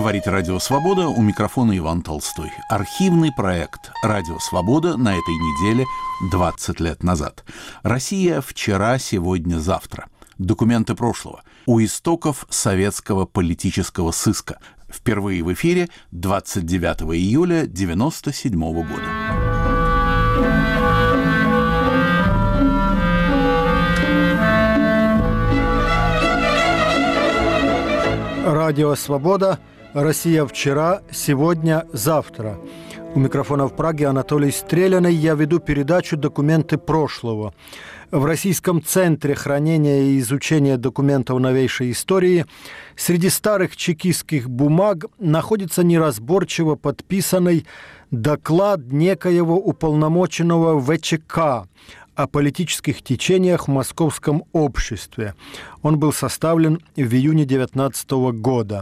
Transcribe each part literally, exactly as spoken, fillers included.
Говорит Радио Свобода, у микрофона Иван Толстой. Архивный проект «Радио Свобода» на этой неделе двадцать лет назад. Россия вчера, сегодня, завтра. Документы прошлого. У истоков советского политического сыска. Впервые в эфире двадцать девятого июля девяносто седьмого года. Радио «Свобода», Россия вчера, сегодня, завтра. У микрофона в Праге Анатолий Стреляный. Я веду передачу «Документы прошлого». В Российском центре хранения и изучения документов новейшей истории среди старых чекистских бумаг находится неразборчиво подписанный доклад некоего уполномоченного ВЧК о политических течениях в московском обществе. Он был составлен в июне девятнадцатого года.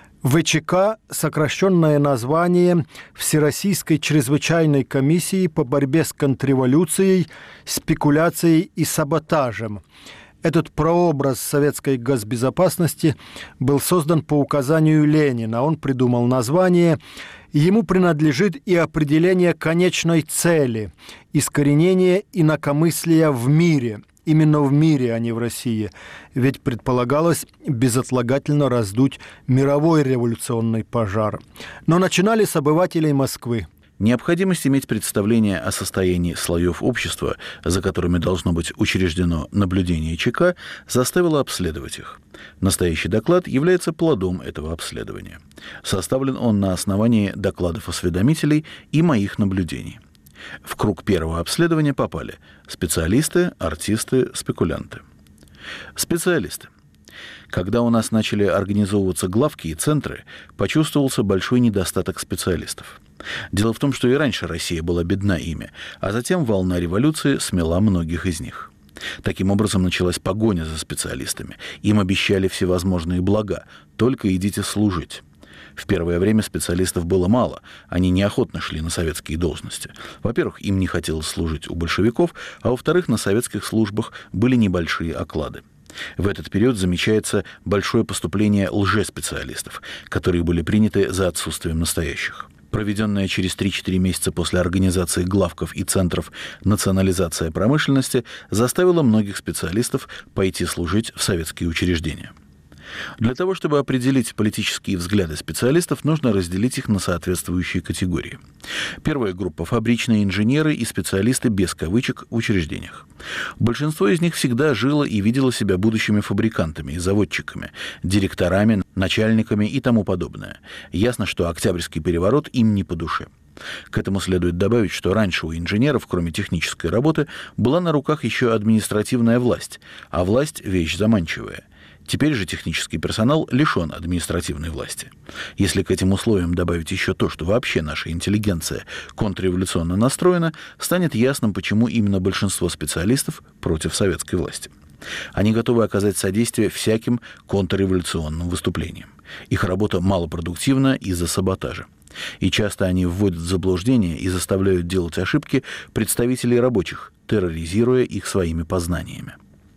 ВЧК – сокращенное название Всероссийской чрезвычайной комиссии по борьбе с контрреволюцией, спекуляцией и саботажем. Этот прообраз советской госбезопасности был создан по указанию Ленина. Он придумал название. Ему принадлежит и определение конечной цели – искоренение инакомыслия в мире. Именно в мире, а не в России. Ведь предполагалось безотлагательно раздуть мировой революционный пожар. Но начинали с обывателей Москвы. Необходимость иметь представление о состоянии слоев общества, за которыми должно быть учреждено наблюдение ЧК, заставила обследовать их. Настоящий доклад является плодом этого обследования. Составлен он на основании докладов осведомителей и моих наблюдений. В круг первого обследования попали специалисты, артисты, спекулянты. Специалисты. Когда у нас начали организовываться главки и центры, почувствовался большой недостаток специалистов. Дело в том, что и раньше Россия была бедна ими, а затем волна революции смела многих из них. Таким образом, началась погоня за специалистами. Им обещали всевозможные блага, только идите служить. В первое время специалистов было мало, они неохотно шли на советские должности. Во-первых, им не хотелось служить у большевиков, а во-вторых, на советских службах были небольшие оклады. В этот период замечается большое поступление лжеспециалистов, которые были приняты за отсутствием настоящих. Проведенная через три-четыре месяца после организации главков и центров национализация промышленности заставила многих специалистов пойти служить в советские учреждения. Для того, чтобы определить политические взгляды специалистов, нужно разделить их на соответствующие категории. Первая группа – фабричные инженеры и специалисты без кавычек в учреждениях. Большинство из них всегда жило и видело себя будущими фабрикантами и заводчиками, директорами, начальниками и тому подобное. Ясно, что Октябрьский переворот им не по душе. К этому следует добавить, что раньше у инженеров, кроме технической работы, была на руках еще административная власть, а власть – вещь заманчивая. Теперь же технический персонал лишен административной власти. Если к этим условиям добавить еще то, что вообще наша интеллигенция контрреволюционно настроена, станет ясным, почему именно большинство специалистов против советской власти. Они готовы оказать содействие всяким контрреволюционным выступлениям. Их работа малопродуктивна из-за саботажа. И часто они вводят в заблуждение и заставляют делать ошибки представителей рабочих, терроризируя их своими познаниями.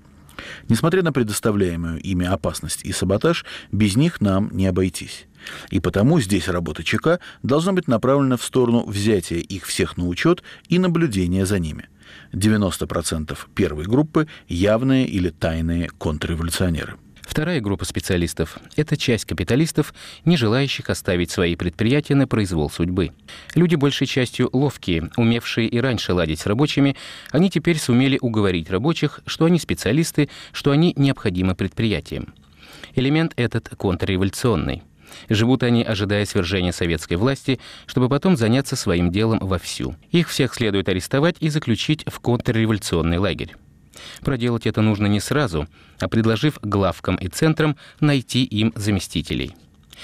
Несмотря на предоставляемую ими опасность и саботаж, без них нам не обойтись. И потому здесь работа ЧК должна быть направлена в сторону взятия их всех на учет и наблюдения за ними. девяносто процентов первой группы – явные или тайные контрреволюционеры. Вторая группа специалистов – это часть капиталистов, не желающих оставить свои предприятия на произвол судьбы. Люди, большей частью ловкие, умевшие и раньше ладить с рабочими, они теперь сумели уговорить рабочих, что они специалисты, что они необходимы предприятиям. Элемент этот контрреволюционный. Живут они, ожидая свержения советской власти, чтобы потом заняться своим делом вовсю. Их всех следует арестовать и заключить в контрреволюционный лагерь. Проделать это нужно не сразу, а предложив главкам и центрам найти им заместителей.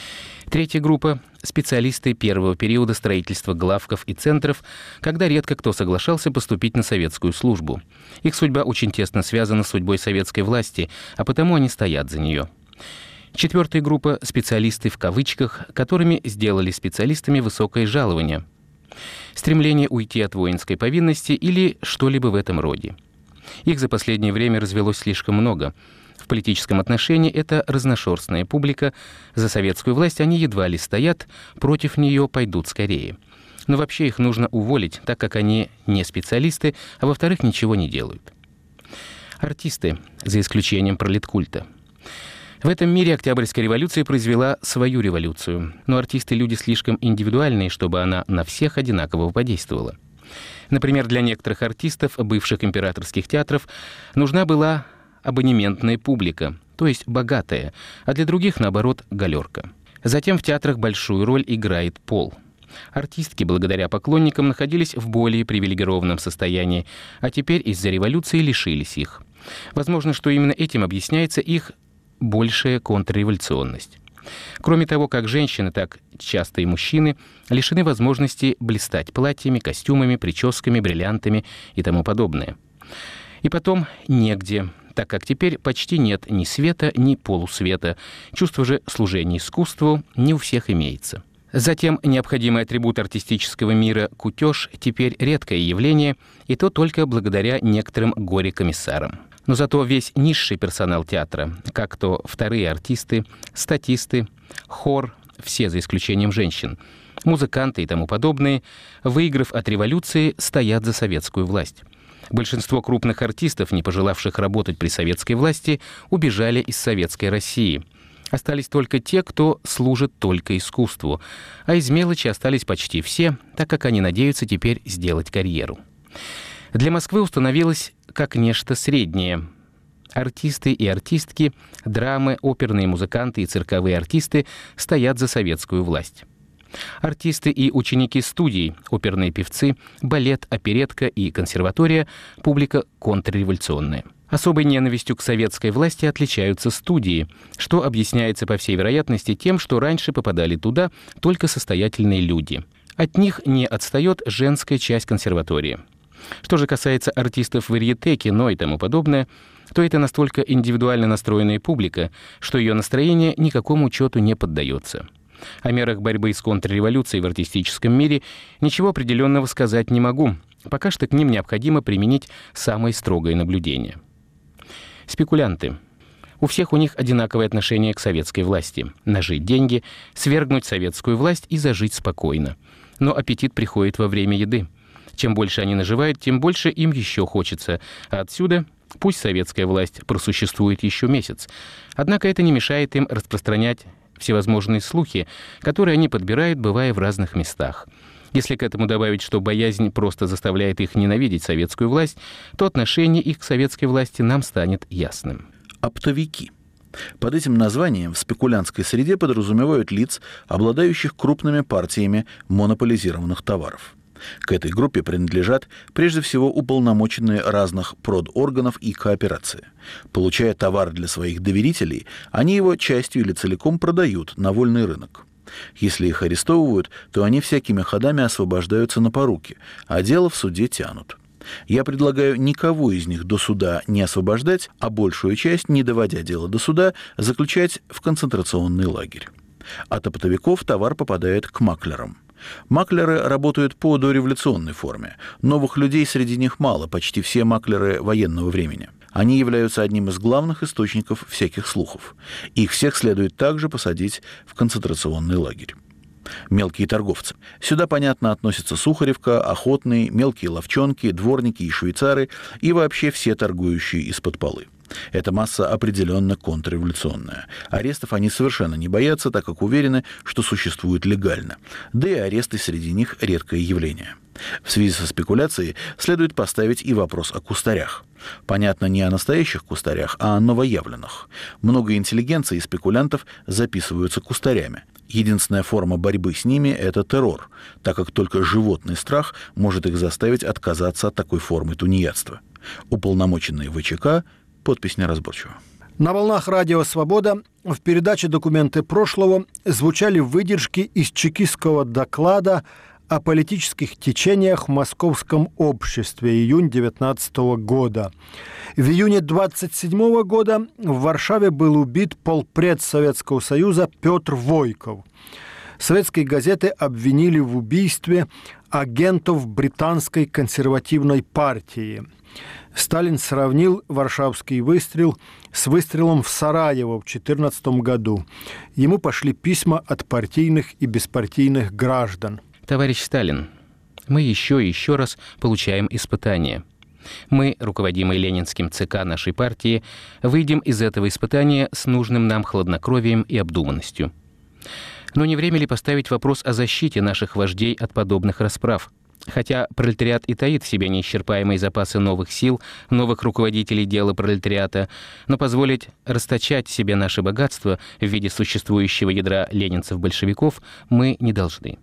Третья группа – специалисты первого периода строительства главков и центров, когда редко кто соглашался поступить на советскую службу. Их судьба очень тесно связана с судьбой советской власти, а потому они стоят за нее. Четвертая группа – специалисты в кавычках, которыми сделали специалистами высокое жалование. Стремление уйти от воинской повинности или что-либо в этом роде. Их за последнее время развелось слишком много. В политическом отношении это разношерстная публика. За советскую власть они едва ли стоят, против нее пойдут скорее. Но вообще их нужно уволить, так как они не специалисты, а во-вторых, ничего не делают. Артисты, за исключением пролеткульта. В этом мире Октябрьская революция произвела свою революцию. Но артисты – люди слишком индивидуальные, чтобы она на всех одинаково подействовала. Например, для некоторых артистов бывших императорских театров нужна была абонементная публика, то есть богатая, а для других, наоборот, галерка. Затем в театрах большую роль играет пол. Артистки, благодаря поклонникам, находились в более привилегированном состоянии, а теперь из-за революции лишились их. Возможно, что именно этим объясняется их большая контрреволюционность. Кроме того, как женщины, так часто и мужчины лишены возможности блистать платьями, костюмами, прическами, бриллиантами и тому подобное. И потом негде, так как теперь почти нет ни света, ни полусвета. Чувство же служения искусству не у всех имеется. Затем необходимый атрибут артистического мира – кутеж – теперь редкое явление, и то только благодаря некоторым горе-комиссарам. Но зато весь низший персонал театра, как то вторые артисты, статисты, хор, все за исключением женщин, музыканты и тому подобные, выиграв от революции, стоят за советскую власть. Большинство крупных артистов, не пожелавших работать при советской власти, убежали из советской России. Остались только те, кто служит только искусству, а из мелочи остались почти все, так как они надеются теперь сделать карьеру. Для Москвы установилось как нечто среднее. Артисты и артистки, драмы, оперные музыканты и цирковые артисты стоят за советскую власть. Артисты и ученики студий, оперные певцы, балет, оперетка и консерватория – публика контрреволюционная. Особой ненавистью к советской власти отличаются студии, что объясняется, по всей вероятности, тем, что раньше попадали туда только состоятельные люди. От них не отстает женская часть консерватории. Что же касается артистов варьете, кино и тому подобное, то это настолько индивидуально настроенная публика, что ее настроение никакому учету не поддается. О мерах борьбы с контрреволюцией в артистическом мире ничего определенного сказать не могу. Пока что к ним необходимо применить самое строгое наблюдение. Спекулянты. У всех у них одинаковое отношение к советской власти. Нажить деньги, свергнуть советскую власть и зажить спокойно. Но аппетит приходит во время еды. Чем больше они наживают, тем больше им еще хочется. А отсюда пусть советская власть просуществует еще месяц. Однако это не мешает им распространять всевозможные слухи, которые они подбирают, бывая в разных местах. Если к этому добавить, что боязнь просто заставляет их ненавидеть советскую власть, то отношение их к советской власти нам станет ясным. Оптовики. Под этим названием в спекулянтской среде подразумевают лиц, обладающих крупными партиями монополизированных товаров. К этой группе принадлежат прежде всего уполномоченные разных продорганов и кооперации. Получая товар для своих доверителей, они его частью или целиком продают на вольный рынок. Если их арестовывают, то они всякими ходами освобождаются на поруки, а дело в суде тянут. Я предлагаю никого из них до суда не освобождать, а большую часть, не доводя дело до суда, заключать в концентрационный лагерь. От оптовиков товар попадает к маклерам. Маклеры работают по дореволюционной форме. Новых людей среди них мало, почти все маклеры военного времени. Они являются одним из главных источников всяких слухов. Их всех следует также посадить в концентрационный лагерь. Мелкие торговцы. Сюда, понятно, относятся Сухаревка, охотные, мелкие ловчонки, дворники и швейцары и вообще все торгующие из-под полы. Эта масса определенно контрреволюционная. Арестов они совершенно не боятся, так как уверены, что существуют легально. Да и аресты среди них редкое явление. В связи со спекуляцией следует поставить и вопрос о кустарях. Понятно, не о настоящих кустарях, а о новоявленных. Много интеллигенции и спекулянтов записываются кустарями. Единственная форма борьбы с ними – это террор, так как только животный страх может их заставить отказаться от такой формы тунеядства. Уполномоченные ВЧК, подпись неразборчива. На волнах радио «Свобода» в передаче «Документы прошлого» звучали выдержки из чекистского доклада о политических течениях в московском обществе, июнь девятнадцатого года. В июне двадцать седьмого года в Варшаве был убит полпред Советского Союза Петр Войков. Советские газеты обвинили в убийстве агентов британской консервативной партии. Сталин сравнил варшавский выстрел с выстрелом в Сараево в две тысячи четырнадцатом году. Ему пошли письма от партийных и беспартийных граждан. Товарищ Сталин, мы еще и еще раз получаем испытание. Мы, руководимые ленинским ЦК нашей партии, выйдем из этого испытания с нужным нам хладнокровием и обдуманностью. Но не время ли поставить вопрос о защите наших вождей от подобных расправ? Хотя пролетариат и таит в себе неисчерпаемые запасы новых сил, новых руководителей дела пролетариата, но позволить расточать себе наше богатство в виде существующего ядра ленинцев-большевиков мы не должны.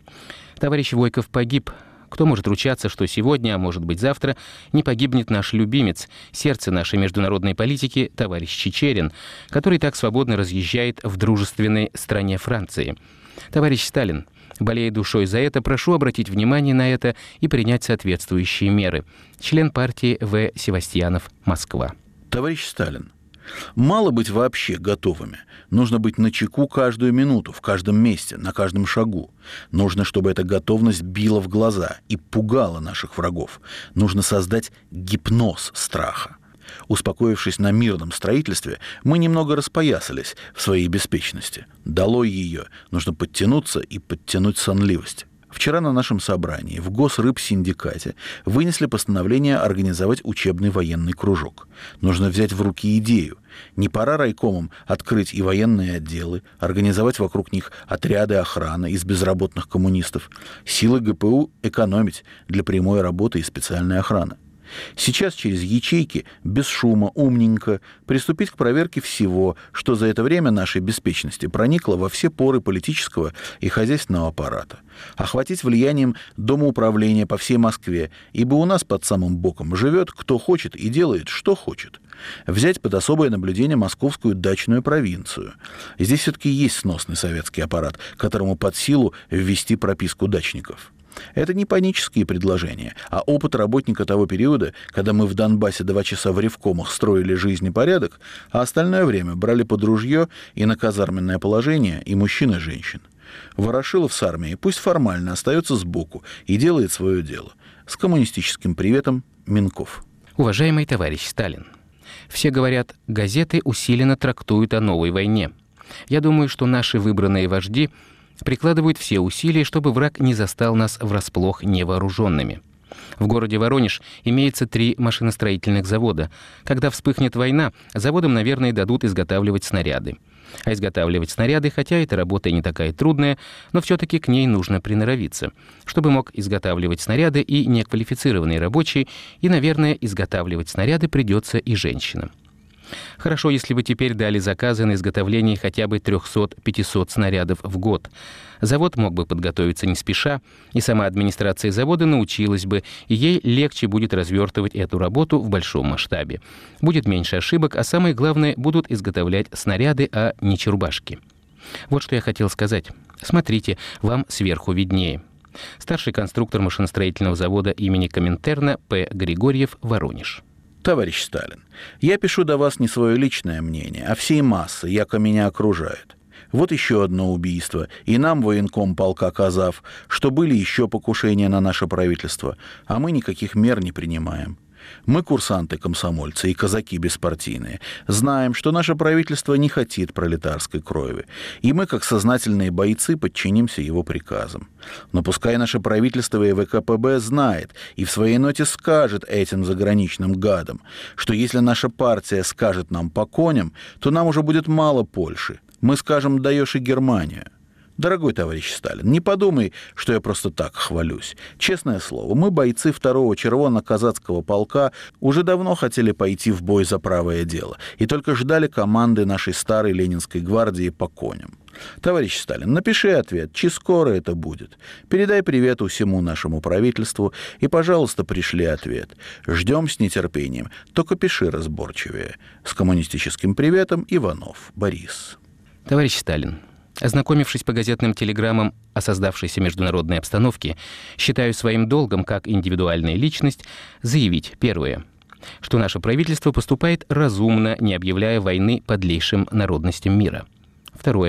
Товарищ Войков погиб. Кто может ручаться, что сегодня, а может быть завтра, не погибнет наш любимец, сердце нашей международной политики, товарищ Чичерин, который так свободно разъезжает в дружественной стране Франции? Товарищ Сталин, болея душой за это, прошу обратить внимание на это и принять соответствующие меры. Член партии В. Севастьянов, Москва. Товарищ Сталин, мало быть вообще готовыми. Нужно быть начеку каждую минуту, в каждом месте, на каждом шагу. Нужно, чтобы эта готовность била в глаза и пугала наших врагов. Нужно создать гипноз страха. Успокоившись на мирном строительстве, мы немного распоясались в своей беспечности. Долой ее, нужно подтянуться и подтянуть сонливость. Вчера на нашем собрании в Госрыбсиндикате вынесли постановление организовать учебный военный кружок. Нужно взять в руки идею. Не пора райкомам открыть и военные отделы, организовать вокруг них отряды охраны из безработных коммунистов, силы ГПУ экономить для прямой работы и специальной охраны. Сейчас через ячейки, без шума, умненько, приступить к проверке всего, что за это время нашей беспечности проникло во все поры политического и хозяйственного аппарата. Охватить влиянием домоуправления по всей Москве, ибо у нас под самым боком живет кто хочет и делает, что хочет. Взять под особое наблюдение московскую дачную провинцию. Здесь все-таки есть сносный советский аппарат, которому под силу ввести прописку дачников. Это не панические предложения, а опыт работника того периода, когда мы в Донбассе два часа в ревкомах строили жизнь и порядок, а остальное время брали под ружье и на казарменное положение и мужчин, и женщин. Ворошилов с армией пусть формально остается сбоку и делает свое дело. С коммунистическим приветом, Минков. Уважаемый товарищ Сталин, все говорят, газеты усиленно трактуют о новой войне. Я думаю, что наши выбранные вожди прикладывают все усилия, чтобы враг не застал нас врасплох невооруженными. В городе Воронеж имеется три машиностроительных завода. Когда вспыхнет война, заводам, наверное, дадут изготавливать снаряды. А изготавливать снаряды, хотя эта работа и не такая трудная, но все-таки к ней нужно приноровиться, чтобы мог изготавливать снаряды и неквалифицированные рабочие, и, наверное, изготавливать снаряды придется и женщинам. Хорошо, если бы теперь дали заказы на изготовление хотя бы триста-пятьсот снарядов в год. Завод мог бы подготовиться не спеша, и сама администрация завода научилась бы, и ей легче будет развертывать эту работу в большом масштабе. Будет меньше ошибок, а самое главное, будут изготовлять снаряды, а не чурбашки. Вот что я хотел сказать. Смотрите, вам сверху виднее. Старший конструктор машиностроительного завода имени Коминтерна П. Григорьев, Воронеж. Товарищ Сталин, я пишу до вас не свое личное мнение, а всей массы, яко меня окружает. Вот еще одно убийство, и нам, военком полка Казав, что были еще покушения на наше правительство, а мы никаких мер не принимаем. Мы, курсанты-комсомольцы и казаки беспартийные, знаем, что наше правительство не хотит пролетарской крови, и мы, как сознательные бойцы, подчинимся его приказам. Но пускай наше правительство и ВКПБ знает и в своей ноте скажет этим заграничным гадам, что если наша партия скажет нам по коням, то нам уже будет мало Польши. Мы скажем «даешь и Германию». Дорогой товарищ Сталин, не подумай, что я просто так хвалюсь. Честное слово, мы, бойцы второго червоно-казацкого полка, уже давно хотели пойти в бой за правое дело и только ждали команды нашей старой Ленинской гвардии по коням. Товарищ Сталин, напиши ответ, чи скоро это будет. Передай привет всему нашему правительству и, пожалуйста, пришли ответ. Ждем с нетерпением, только пиши разборчивее. С коммунистическим приветом, Иванов Борис. Товарищ Сталин, ознакомившись по газетным телеграммам о создавшейся международной обстановке, считаю своим долгом, как индивидуальная личность, заявить, первое, что наше правительство поступает разумно, не объявляя войны подлейшим народностям мира. Второе,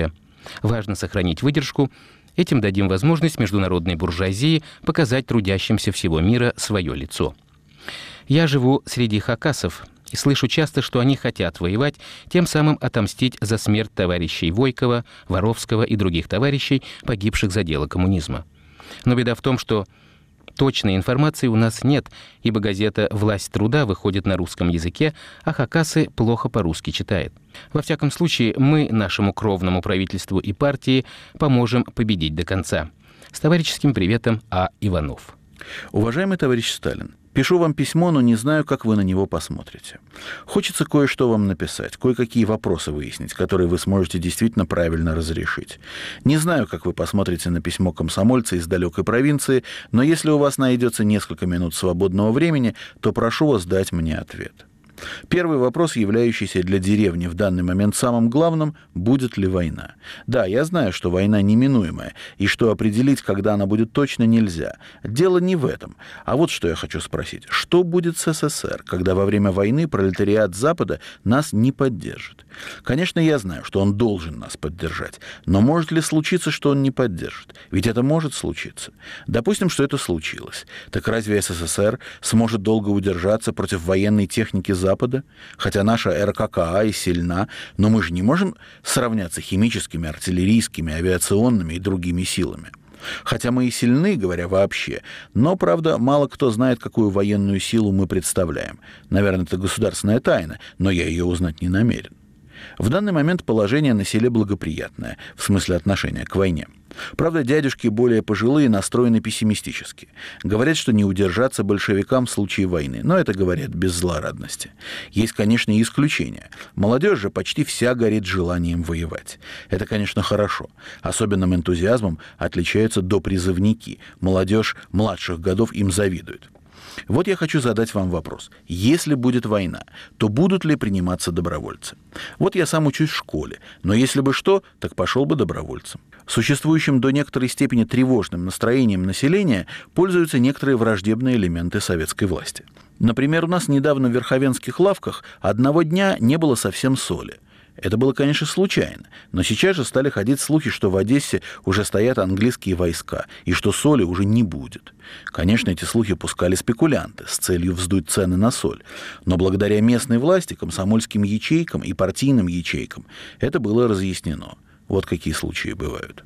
Важно сохранить выдержку. Этим дадим возможность международной буржуазии показать трудящимся всего мира свое лицо. Я живу среди хакасов и слышу часто, что они хотят воевать, тем самым отомстить за смерть товарищей Войкова, Воровского и других товарищей, погибших за дело коммунизма. Но беда в том, что точной информации у нас нет, ибо газета «Власть труда» выходит на русском языке, а хакасы плохо по-русски читают. Во всяком случае, мы нашему кровному правительству и партии поможем победить до конца. С товарищеским приветом, А. Иванов. Уважаемый товарищ Сталин, пишу вам письмо, но не знаю, как вы на него посмотрите. Хочется кое-что вам написать, кое-какие вопросы выяснить, которые вы сможете действительно правильно разрешить. Не знаю, как вы посмотрите на письмо комсомольца из далекой провинции, но если у вас найдется несколько минут свободного времени, то прошу вас дать мне ответ. Первый вопрос, являющийся для деревни в данный момент самым главным, будет ли война. Да, я знаю, что война неминуемая, и что определить, когда она будет, точно нельзя. Дело не в этом. А вот что я хочу спросить. Что будет с СССР, когда во время войны пролетариат Запада нас не поддержит? Конечно, я знаю, что он должен нас поддержать, но может ли случиться, что он не поддержит? Ведь это может случиться. Допустим, что это случилось. Так разве СССР сможет долго удержаться против военной техники Запада? Запада, хотя наша РККА и сильна, но мы же не можем сравняться химическими, артиллерийскими, авиационными и другими силами. Хотя мы и сильны, говоря вообще, но, правда, мало кто знает, какую военную силу мы представляем. Наверное, это государственная тайна, но я ее узнать не намерен. В данный момент положение на селе благоприятное, в смысле отношения к войне. Правда, дядюшки более пожилые настроены пессимистически. Говорят, что не удержаться большевикам в случае войны, но это говорят без злорадности. Есть, конечно, и исключения. Молодежь же почти вся горит желанием воевать. Это, конечно, хорошо. Особенным энтузиазмом отличаются допризывники. Молодежь младших годов им завидует. Вот я хочу задать вам вопрос. Если будет война, то будут ли приниматься добровольцы? Вот я сам учусь в школе, но если бы что, так пошел бы добровольцем. Существующим до некоторой степени тревожным настроением населения пользуются некоторые враждебные элементы советской власти. Например, у нас недавно в верховенских лавках одного дня не было совсем соли. Это было, конечно, случайно, но сейчас же стали ходить слухи, что в Одессе уже стоят английские войска, и что соли уже не будет. Конечно, эти слухи пускали спекулянты с целью вздуть цены на соль, но благодаря местной власти, комсомольским ячейкам и партийным ячейкам это было разъяснено. Вот какие случаи бывают.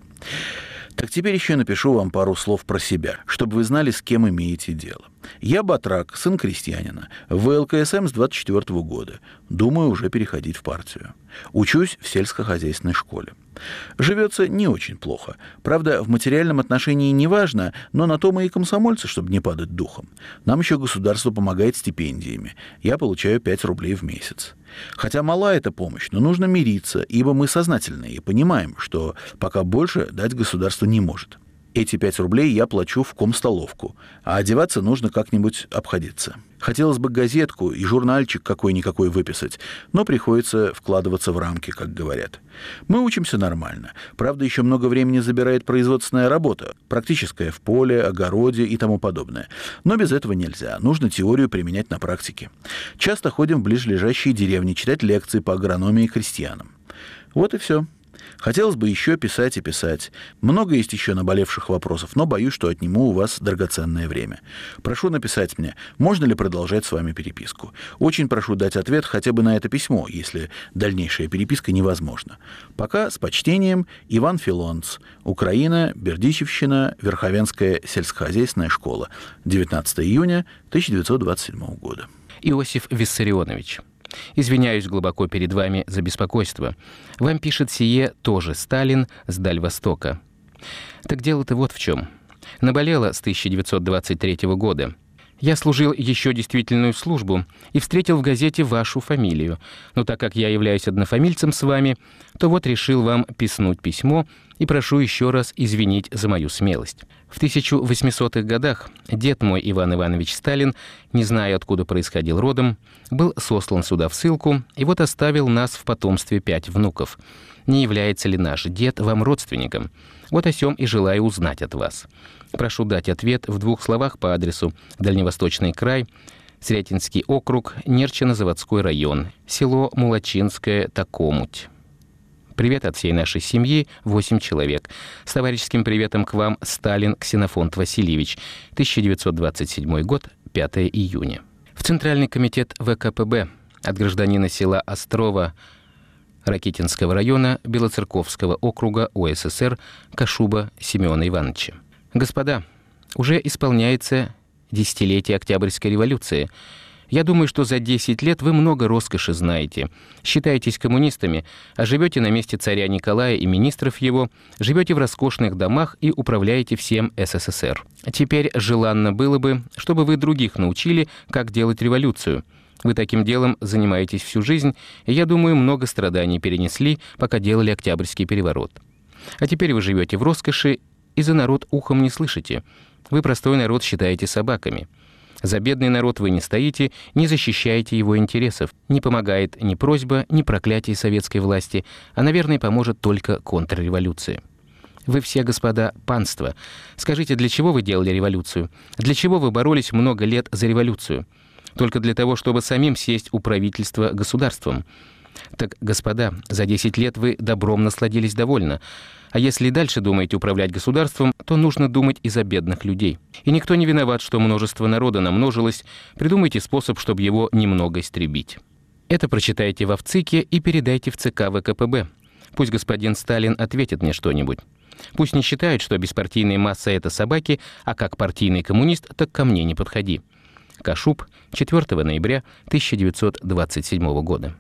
Так теперь еще напишу вам пару слов про себя, чтобы вы знали, с кем имеете дело. Я батрак, сын крестьянина, в вэ эл ка эс эм с двадцать четвёртого года. Думаю уже переходить в партию. Учусь в сельскохозяйственной школе. Живется не очень плохо. Правда, в материальном отношении не важно, но на то мы и комсомольцы, чтобы не падать духом. Нам еще государство помогает стипендиями. Я получаю пять рублей в месяц. Хотя мала эта помощь, но нужно мириться, ибо мы сознательные и понимаем, что пока больше дать государство не может. Эти пять рублей я плачу в комстоловку, а одеваться нужно как-нибудь обходиться. Хотелось бы газетку и журнальчик какой-никакой выписать, но приходится вкладываться в рамки, как говорят. Мы учимся нормально. Правда, еще много времени забирает производственная работа, практическая в поле, огороде и тому подобное. Но без этого нельзя. Нужно теорию применять на практике. Часто ходим в ближлежащие деревни читать лекции по агрономии крестьянам. Вот и все. Хотелось бы еще писать и писать. Много есть еще наболевших вопросов, но боюсь, что отниму у вас драгоценное время. Прошу написать мне, можно ли продолжать с вами переписку. Очень прошу дать ответ хотя бы на это письмо, если дальнейшая переписка невозможна. Пока с почтением, Иван Филонц, Украина, Бердичевщина, Верховенская сельскохозяйственная школа, девятнадцатого июня тысяча девятьсот двадцать седьмого года. Иосиф Виссарионович. Извиняюсь глубоко перед вами за беспокойство. Вам пишет сие тоже Сталин с Даль Востока. Так дело-то вот в чем. Наболело с тысяча девятьсот двадцать третьего года. Я служил еще действительную службу и встретил в газете вашу фамилию. Но так как я являюсь однофамильцем с вами, то вот решил вам писнуть письмо и прошу еще раз извинить за мою смелость. В тысяча восьмисотых годах дед мой Иван Иванович Сталин, не зная, откуда происходил родом, был сослан сюда в ссылку и вот оставил нас в потомстве пять внуков. Не является ли наш дед вам родственником? Вот о сём и желаю узнать от вас. Прошу дать ответ в двух словах по адресу Дальневосточный край, Сретенский округ, Нерчино-Заводской район, село Мулачинское, Такомуть. Привет от всей нашей семьи, восемь человек. С товарищеским приветом к вам Сталин Ксенофонт Васильевич, тысяча девятьсот двадцать седьмой год, пятое июня. В Центральный комитет вэ ка пэ бэ от гражданина села Острова Ракитинского района Белоцерковского округа о эс эс эр Кашуба Семена Ивановича. Господа, уже исполняется десятилетие Октябрьской революции. Я думаю, что за десять лет вы много роскоши знаете. Считаетесь коммунистами, а живете на месте царя Николая и министров его, живете в роскошных домах и управляете всем эс эс эс эр. Теперь желанно было бы, чтобы вы других научили, как делать революцию. Вы таким делом занимаетесь всю жизнь, и, я думаю, много страданий перенесли, пока делали Октябрьский переворот. А теперь вы живете в роскоши и за народ ухом не слышите. Вы простой народ считаете собаками. За бедный народ вы не стоите, не защищаете его интересов. Не помогает ни просьба, ни проклятие советской власти, а, наверное, поможет только контрреволюция. Вы все, господа, панство. Скажите, для чего вы делали революцию? Для чего вы боролись много лет за революцию? Только для того, чтобы самим сесть у правительства государством. Так, господа, за десять лет вы добром насладились довольно. А если и дальше думаете управлять государством, то нужно думать и за бедных людей. И никто не виноват, что множество народа намножилось. Придумайте способ, чтобы его немного истребить. Это прочитайте в ВЦИКе и передайте в ЦК вэ ка пэ бэ. Пусть господин Сталин ответит мне что-нибудь. Пусть не считают, что беспартийная масса — это собаки, а как партийный коммунист, так ко мне не подходи. Кашуб, четвёртого ноября тысяча девятьсот двадцать седьмого года.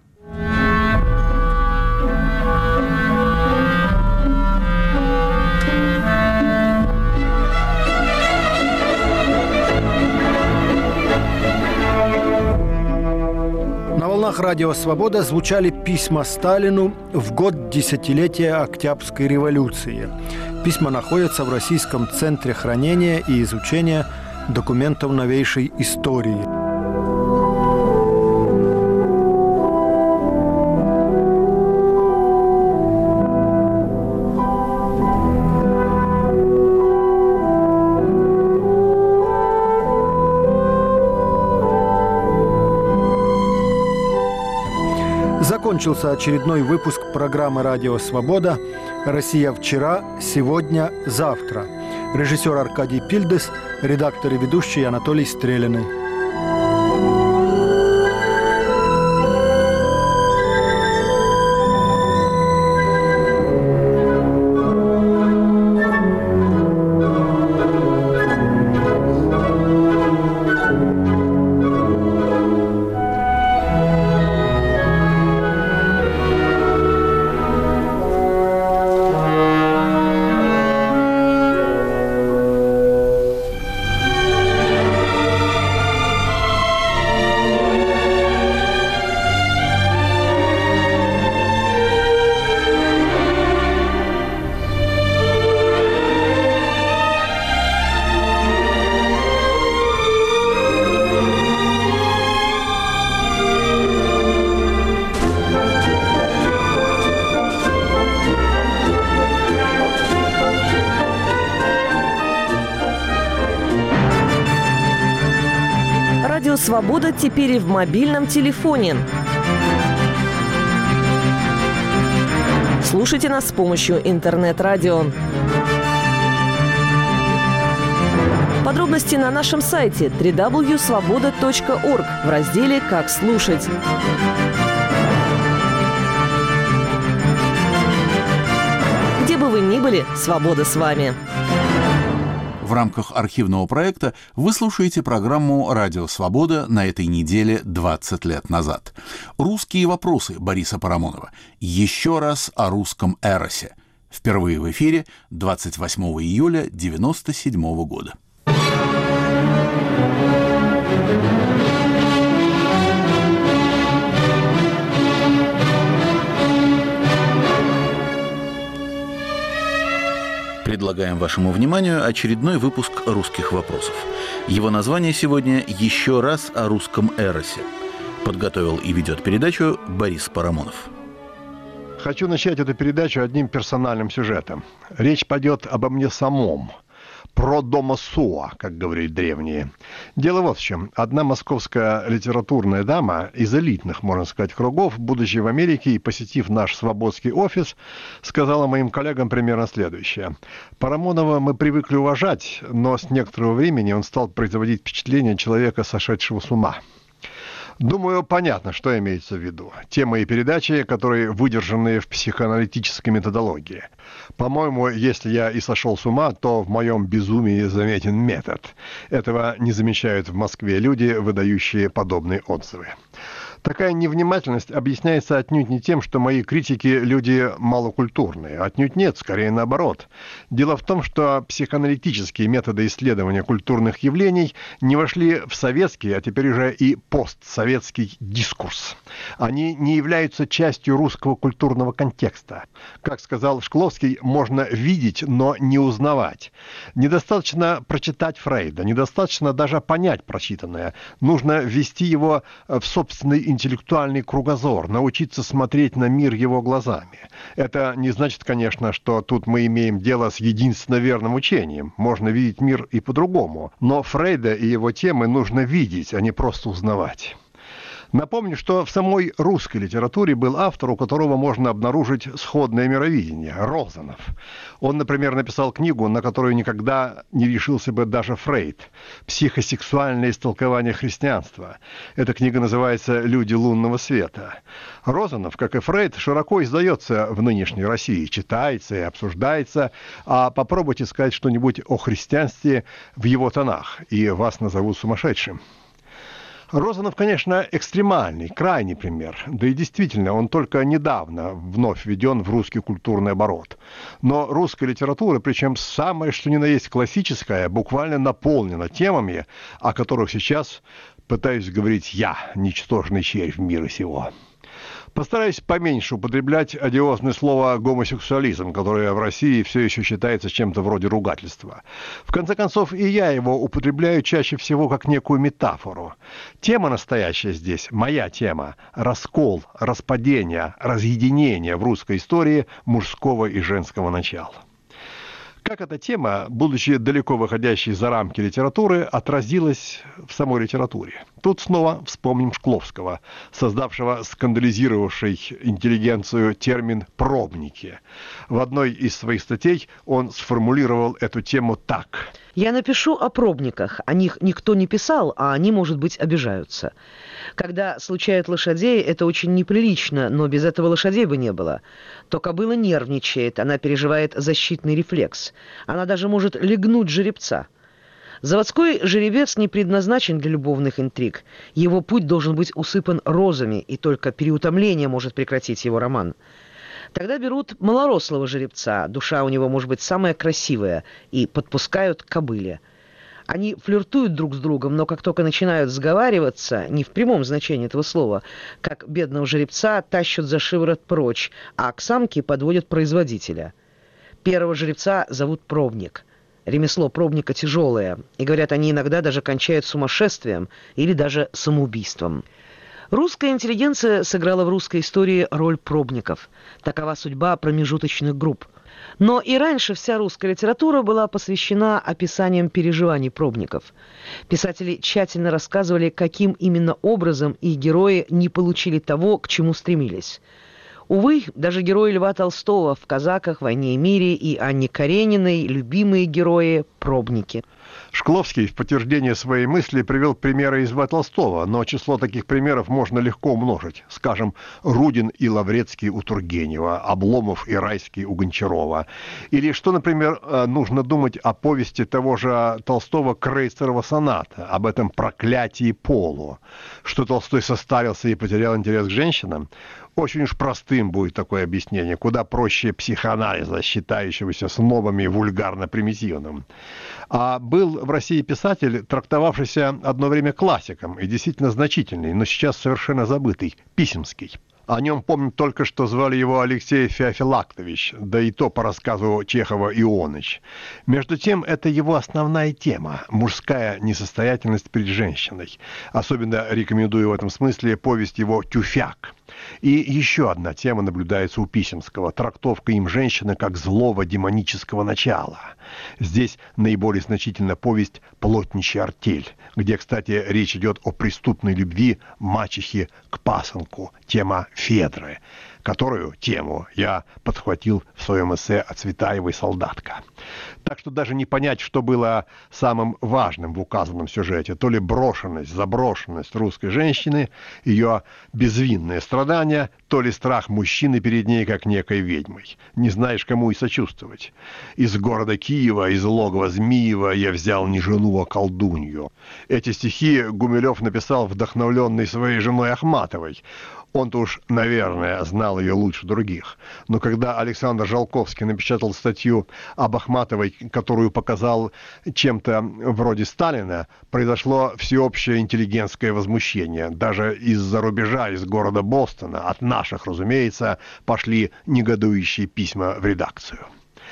На волнах радио «Свобода» звучали письма Сталину в год десятилетия Октябрьской революции. Письма находятся в Российском центре хранения и изучения документов новейшей истории. Закончился очередной выпуск программы «Радио Свобода» «Россия вчера, сегодня, завтра». Режиссер Аркадий Пильдес, редактор и ведущий Анатолий Стрелянный. «Свобода» теперь и в мобильном телефоне. Слушайте нас с помощью интернет-радио. Подробности на нашем сайте дабл ю дабл ю дабл ю точка свобода точка орг в разделе «Как слушать». Где бы вы ни были, свобода с вами. В рамках архивного проекта вы слушаете программу «Радио Свобода» на этой неделе двадцать лет назад. «Русские вопросы» Бориса Парамонова. Еще раз о русском эросе. Впервые в эфире двадцать восьмого июля девяносто седьмого года. Предлагаем вашему вниманию очередной выпуск «Русских вопросов». Его название сегодня «Еще раз о русском эросе». Подготовил и ведет передачу Борис Парамонов. Хочу начать эту передачу одним персональным сюжетом. Речь пойдет обо мне самом. продомосуа, как говорили древние. Дело вот в чем. Одна московская литературная дама из элитных, можно сказать, кругов, будучи в Америке и посетив наш свободский офис, сказала моим коллегам примерно следующее. Парамонова мы привыкли уважать, но с некоторого времени он стал производить впечатление человека, сошедшего с ума. Думаю, понятно, что имеется в виду. Те мои передачи, которые выдержаны в психоаналитической методологии. По-моему, если я и сошел с ума, то в моем безумии заметен метод. Этого не замечают в Москве люди, выдающие подобные отзывы. Такая невнимательность объясняется отнюдь не тем, что мои критики – люди малокультурные. Отнюдь нет, скорее наоборот. Дело в том, что психоаналитические методы исследования культурных явлений не вошли в советский, а теперь уже и постсоветский дискурс. Они не являются частью русского культурного контекста. Как сказал Шкловский, можно видеть, но не узнавать. Недостаточно прочитать Фрейда, недостаточно даже понять прочитанное. Нужно ввести его в собственный интеллектуальный кругозор, научиться смотреть на мир его глазами. Это не значит, конечно, что тут мы имеем дело с единственно верным учением. Можно видеть мир и по-другому. Но Фрейда и его темы нужно видеть, а не просто узнавать. Напомню, что в самой русской литературе был автор, у которого можно обнаружить сходное мировидение – Розанов. Он, например, написал книгу, на которую никогда не решился бы даже Фрейд «Психосексуальное истолкование христианства». Эта книга называется «Люди лунного света». Розанов, как и Фрейд, широко издается в нынешней России, читается и обсуждается, а попробуйте сказать что-нибудь о христианстве в его тонах, и вас назовут сумасшедшим. Розанов, конечно, экстремальный, крайний пример. Да и действительно, он только недавно вновь введен в русский культурный оборот. Но русская литература, причем самая что ни на есть классическая, буквально наполнена темами, о которых сейчас пытаюсь говорить я, ничтожный червь мира сего. Постараюсь поменьше употреблять одиозное слово «гомосексуализм», которое в России все еще считается чем-то вроде ругательства. В конце концов, и я его употребляю чаще всего как некую метафору. Тема настоящая здесь, моя тема – раскол, распадение, разъединение в русской истории мужского и женского начала. Как эта тема, будучи далеко выходящей за рамки литературы, отразилась в самой литературе? Тут снова вспомним Шкловского, создавшего скандализировавший интеллигенцию термин «пробники». В одной из своих статей он сформулировал эту тему так. «Я напишу о пробниках. О них никто не писал, а они, может быть, обижаются. Когда случают лошадей, это очень неприлично, но без этого лошадей бы не было. То кобыла нервничает, она переживает защитный рефлекс. Она даже может легнуть жеребца. Заводской жеребец не предназначен для любовных интриг. Его путь должен быть усыпан розами, и только переутомление может прекратить его роман. Тогда берут малорослого жеребца, душа у него может быть самая красивая, и подпускают к кобыле. Они флиртуют друг с другом, но как только начинают сговариваться, не в прямом значении этого слова, как бедного жеребца тащат за шиворот прочь, а к самке подводят производителя. Первого жеребца зовут пробник. Ремесло пробника тяжелое, и, говорят, они иногда даже кончают сумасшествием или даже самоубийством. Русская интеллигенция сыграла в русской истории роль пробников. Такова судьба промежуточных групп. Но и раньше вся русская литература была посвящена описаниям переживаний пробников. Писатели тщательно рассказывали, каким именно образом их герои не получили того, к чему стремились. Увы, даже герои Льва Толстого в «Казаках», «Войне и мире» и Анне Карениной, любимые герои – пробники. Шкловский в подтверждение своей мысли привел примеры из Льва Толстого, но число таких примеров можно легко умножить. Скажем, Рудин и Лаврецкий у Тургенева, Обломов и Райский у Гончарова. Или что, например, нужно думать о повести того же Толстого «Крейцерова соната», об этом проклятии полу. Что Толстой состарился и потерял интерес к женщинам? Очень уж простым будет такое объяснение, куда проще психоанализа, считающегося снобами вульгарно-примитивным. А был в России писатель, трактовавшийся одно время классиком и действительно значительный, но сейчас совершенно забытый, Писемский. О нем помню только, что звали его Алексей Феофилактович, да и то по рассказу Чехова Ионыч. Между тем, это его основная тема – мужская несостоятельность перед женщиной. Особенно рекомендую в этом смысле повесть его «Тюфяк». И еще одна тема наблюдается у Писемского – трактовка им женщины как злого демонического начала. Здесь наиболее значительна повесть «Плотничья артель», где, кстати, речь идет о преступной любви мачехи к пасынку, тема Федры, которую тему я подхватил в своем эссе о Цветаевой «Солдатка». Так что даже не понять, что было самым важным в указанном сюжете. То ли брошенность, заброшенность русской женщины, ее безвинные страдания, то ли страх мужчины перед ней, как некой ведьмой. Не знаешь, кому и сочувствовать. Из города Киева, из логова Змиева я взял не жену, а колдунью. Эти стихи Гумилев написал, вдохновленный своей женой Ахматовой. Он-то уж, наверное, знал ее лучше других. Но когда Александр Жалковский напечатал статью об Ахматовой, которую показал чем-то вроде Сталина, произошло всеобщее интеллигентское возмущение. Даже из-за рубежа, из города Бостона, от наших, разумеется, пошли негодующие письма в редакцию.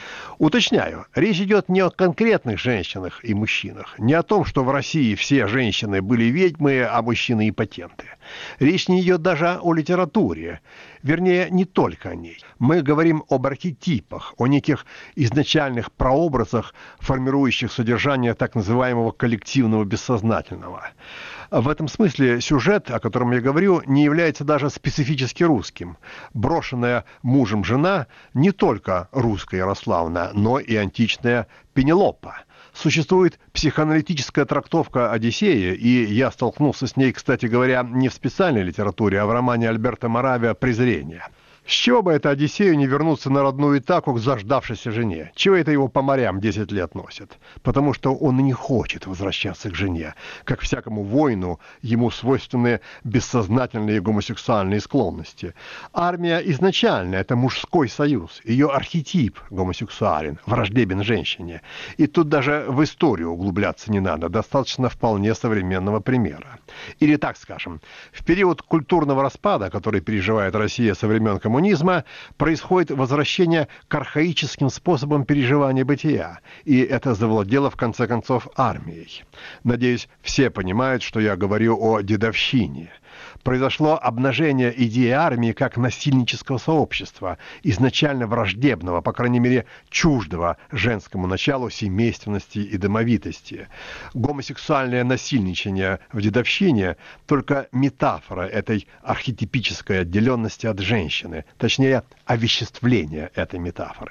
Уточняю, речь идет не о конкретных женщинах и мужчинах, не о том, что в России все женщины были ведьмы, а мужчины импотенты. Речь не идет даже о литературе, вернее, не только о ней. Мы говорим об архетипах, о неких изначальных прообразах, формирующих содержание так называемого коллективного бессознательного. В этом смысле сюжет, о котором я говорю, не является даже специфически русским. Брошенная мужем жена не только русская Ярославна, но и античная Пенелопа. Существует психоаналитическая трактовка Одиссея, и я столкнулся с ней, кстати говоря, не в специальной литературе, а в романе Альберто Моравия «Презрение». С чего бы это Одиссею не вернуться на родную Итаку к заждавшейся жене? Чего это его по морям десять лет носит? Потому что он и не хочет возвращаться к жене. Как всякому воину, ему свойственны бессознательные гомосексуальные склонности. Армия изначально – это мужской союз. Ее архетип гомосексуален, враждебен женщине. И тут даже в историю углубляться не надо. Достаточно вполне современного примера. Или так скажем, в период культурного распада, который переживает Россия со времен коммунизма, коммунизма, происходит возвращение к архаическим способам переживания бытия, и это завладело, в конце концов, армией. Надеюсь, все понимают, что я говорю о дедовщине. Произошло обнажение идеи армии как насильнического сообщества, изначально враждебного, по крайней мере, чуждого женскому началу семейственности и домовитости. Гомосексуальное насильничание в дедовщине – только метафора этой архетипической отделенности от женщины, точнее, овеществление этой метафоры.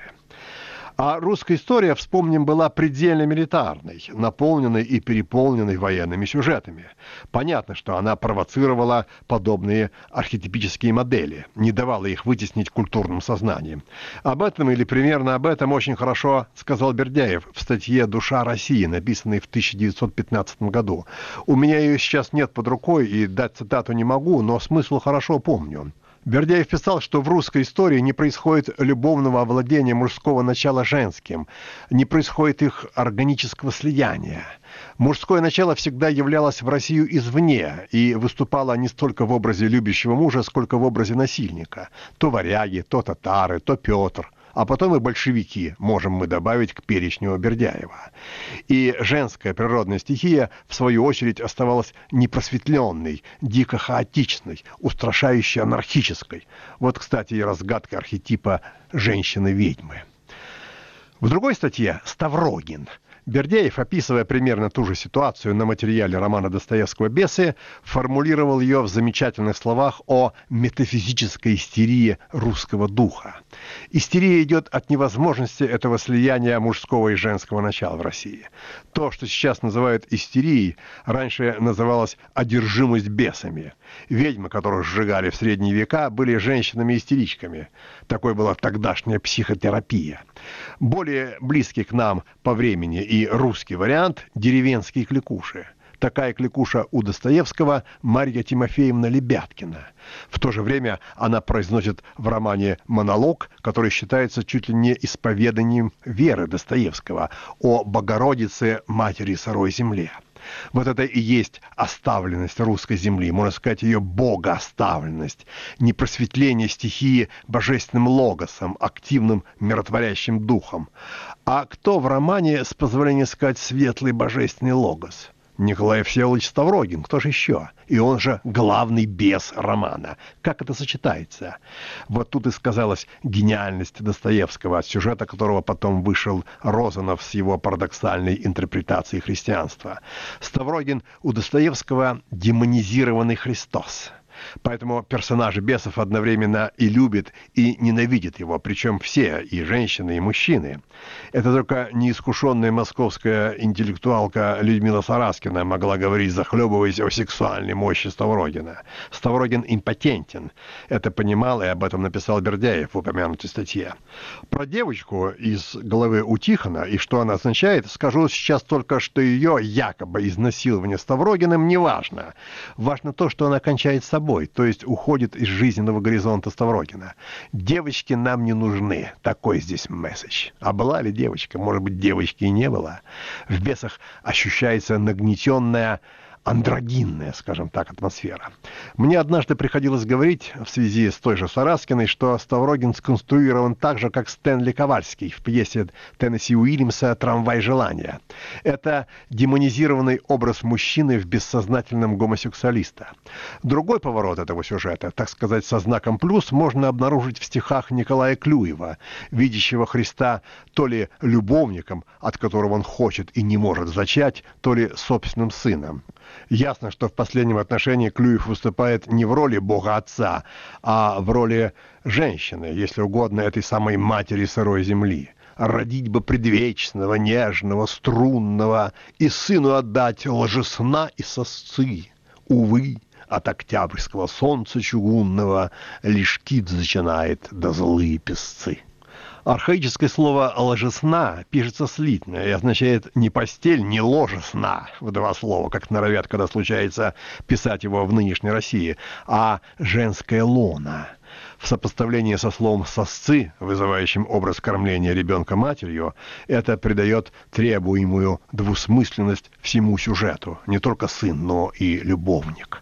А русская история, вспомним, была предельно милитарной, наполненной и переполненной военными сюжетами. Понятно, что она провоцировала подобные архетипические модели, не давала их вытеснить культурным сознанием. Об этом или примерно об этом очень хорошо сказал Бердяев в статье «Душа России», написанной в тысяча девятьсот пятнадцатом году. У меня ее сейчас нет под рукой и дать цитату не могу, но смысл хорошо помню. Бердяев писал, что в русской истории не происходит любовного овладения мужского начала женским, не происходит их органического слияния. Мужское начало всегда являлось в Россию извне и выступало не столько в образе любящего мужа, сколько в образе насильника. То варяги, то татары, то Петр. А потом и большевики, можем мы добавить к перечню Бердяева. И женская природная стихия, в свою очередь, оставалась непросветленной, дико хаотичной, устрашающе анархической. Вот, кстати, и разгадка архетипа женщины-ведьмы. В другой статье «Ставрогин» Бердяев, описывая примерно ту же ситуацию на материале романа Достоевского «Бесы», формулировал ее в замечательных словах о метафизической истерии русского духа. Истерия идет от невозможности этого слияния мужского и женского начала в России. То, что сейчас называют истерией, раньше называлось одержимость бесами. Ведьмы, которых сжигали в средние века, были женщинами-истеричками. Такой была тогдашняя психотерапия. Более близкий к нам по времени и русский вариант – деревенские кликуши. Такая кликуша у Достоевского Марья Тимофеевна Лебяткина. В то же время она произносит в романе монолог, который считается чуть ли не исповеданием веры Достоевского о Богородице, матери сырой земле. Вот это и есть оставленность русской земли, можно сказать, ее богооставленность, непросветление стихии божественным логосом, активным миротворящим духом. А кто в романе, с позволения сказать, светлый божественный логос? Николай Всеволодович Ставрогин, кто же еще? И он же главный бес романа. Как это сочетается? Вот тут и сказалась гениальность Достоевского, от сюжета которого потом вышел Розанов с его парадоксальной интерпретацией христианства. Ставрогин у Достоевского демонизированный Христос. Поэтому персонажи бесов одновременно и любят, и ненавидят его, причем все, и женщины, и мужчины. Это только неискушенная московская интеллектуалка Людмила Сараскина могла говорить, захлебываясь о сексуальной мощи Ставрогина. Ставрогин импотентен. Это понимал, и об этом написал Бердяев в упомянутой статье. Про девочку из головы у Тихона, и что она означает, скажу сейчас только, что ее якобы изнасилование Ставрогиным не важно. Важно то, что она кончает с собой. То есть уходит из жизненного горизонта Ставрогина. Девочки нам не нужны. Такой здесь месседж. А была ли девочка? Может быть, девочки и не было. В «Бесах» ощущается нагнетенная, андрогинная, скажем так, атмосфера. Мне однажды приходилось говорить в связи с той же Сараскиной, что Ставрогин сконструирован так же, как Стэнли Ковальский в пьесе Теннесси Уильямса «Трамвай желания». Это демонизированный образ мужчины в бессознательном гомосексуалиста. Другой поворот этого сюжета, так сказать, со знаком плюс, можно обнаружить в стихах Николая Клюева, видящего Христа то ли любовником, от которого он хочет и не может зачать, то ли собственным сыном. Ясно, что в последнем отношении Клюев выступает не в роли Бога Отца, а в роли женщины, если угодно, этой самой матери сырой земли. Родить бы предвечного, нежного, струнного, и сыну отдать ложесна и сосцы. Увы, от октябрьского солнца чугунного лишь кит зачинает да злые песцы. Архаическое слово «ложесна» пишется слитно и означает не постель, не ложе сна, в два слова, как норовят, когда случается писать его в нынешней России, а женское лоно. В сопоставлении со словом «сосцы», вызывающим образ кормления ребенка матерью, это придает требуемую двусмысленность всему сюжету. Не только сын, но и любовник.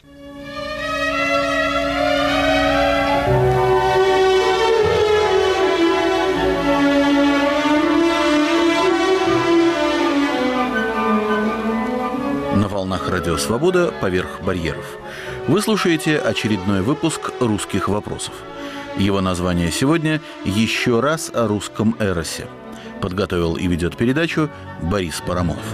На волнах Радио Свобода «Поверх барьеров». Вы слушаете очередной выпуск «Русских вопросов». Его название сегодня «Еще раз о русском эросе». Подготовил и ведет передачу Борис Парамонов.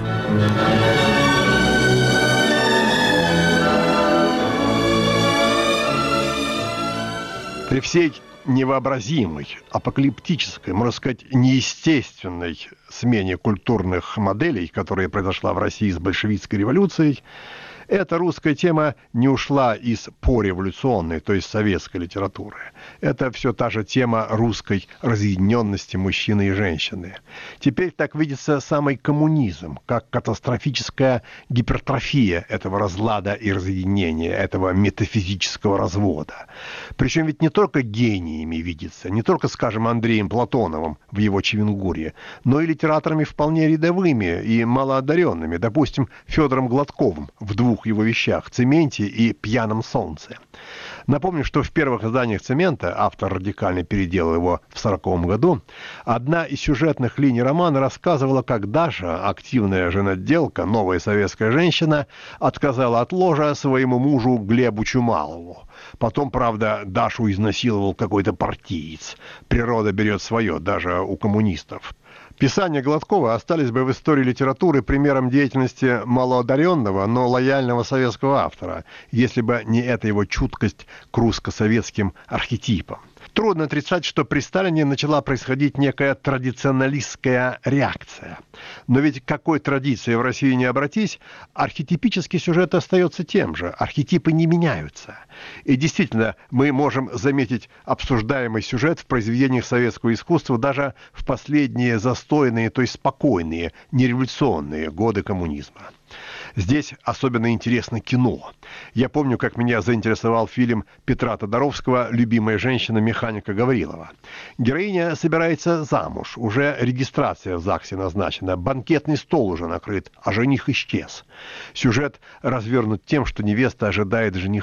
При всей невообразимой, апокалиптической, можно сказать, неестественной смене культурных моделей, которая произошла в России с большевистской революцией, эта русская тема не ушла из пореволюционной, то есть советской литературы. Это все та же тема русской разъединенности мужчины и женщины. Теперь так видится самый коммунизм, как катастрофическая гипертрофия этого разлада и разъединения, этого метафизического развода. Причем ведь не только гениями видится, не только, скажем, Андреем Платоновым в его «Чевенгуре», но и литераторами вполне рядовыми и малоодаренными, допустим, Федором Гладковым в двух его вещах «Цементе» и «Пьяном солнце». Напомню, что в первых изданиях «Цемента», автор радикально переделал его в сороковом году, одна из сюжетных линий романа рассказывала, как Даша, активная женотделка, новая советская женщина, отказала от ложа своему мужу Глебу Чумалову. Потом, правда, Дашу изнасиловал какой-то партиец. Природа берет свое, даже у коммунистов. Писания Гладкова остались бы в истории литературы примером деятельности малоодаренного, но лояльного советского автора, если бы не эта его чуткость к русско-советским архетипам. Трудно отрицать, что при Сталине начала происходить некая традиционалистская реакция. Но ведь к какой традиции в России не обратись, архетипический сюжет остается тем же, архетипы не меняются. И действительно, мы можем заметить обсуждаемый сюжет в произведениях советского искусства даже в последние застойные, то есть спокойные, нереволюционные годы коммунизма. Здесь особенно интересно кино. Я помню, как меня заинтересовал фильм Петра Тодоровского «Любимая женщина» механика Гаврилова. Героиня собирается замуж, уже регистрация в ЗАГСе назначена, банкетный стол уже накрыт, а жених исчез. Сюжет развернут тем, что невеста ожидает жениха.